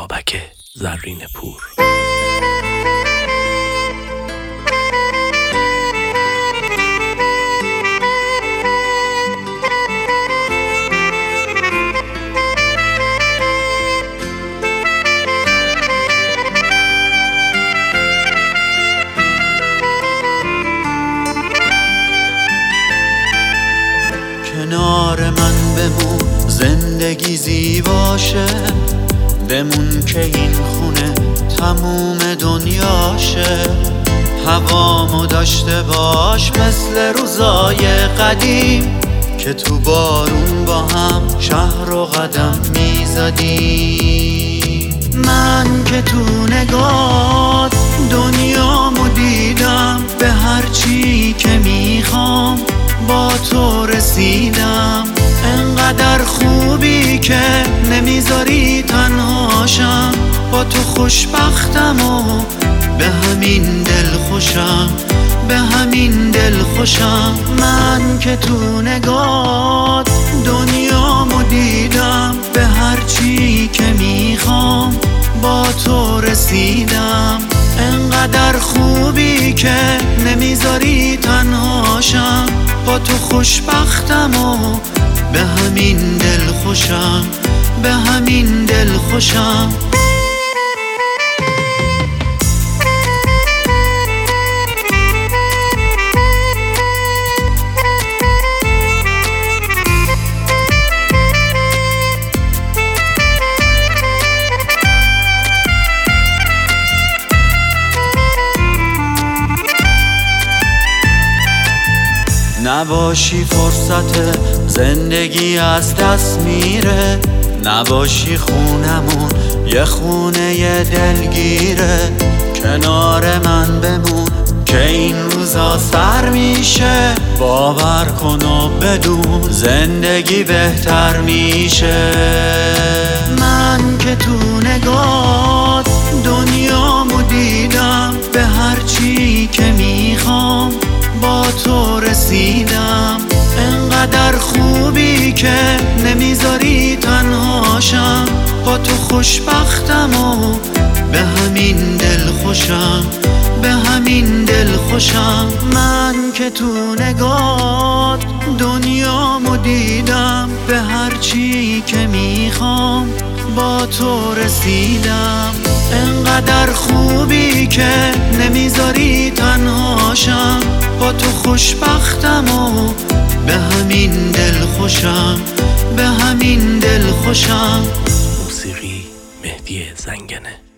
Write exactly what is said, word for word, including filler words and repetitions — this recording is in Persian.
بابک زرین پور. کنار من بمون زندگی زیباشه، بمون که این خونه تموم دنیاشه. هوامو داشته باش مثل روزای قدیم که تو بارون با هم شهر و قدم میزدیم. من که تو نگات دنیامو دیدم، به هر چی که میخوام با تو رسیدم. انقدر خوبی که نمیذاری تنهاشم، با تو خوشبختم و به همین دل خوشم، به همین دل خوشم. من که تو نگات دنیامو دیدم، به هر چی که میخوام با تو رسیدم. انقدر خوبی که نمیذاری تنهاشم، با تو خوشبختم و به همین دل خوشم، به همین دل خوشم. نباشی فرصت زندگی از دست میره، نباشی خونمون یه خونه دلگیره. کنار من بمون که این روزا سر میشه، باور کن و بدون زندگی بهتر میشه. من که تو نگات دنیامو دیدم، به هر چی که میخوام با تو رسیدم. انقدر خوبی که نمیذاری تنهاشم، با تو خوشبختم و به همین دل خوشم، به همین دل خوشم. من که تو نگات دنیامو دیدم، به هر چی که میخوام با تو رسیدم. انقدر خوبی که نمیذاری تنهاشم، با تو خوشبختم و به همین دل خوشم، به همین دل خوشم. موسیقی مهدی زنگنه.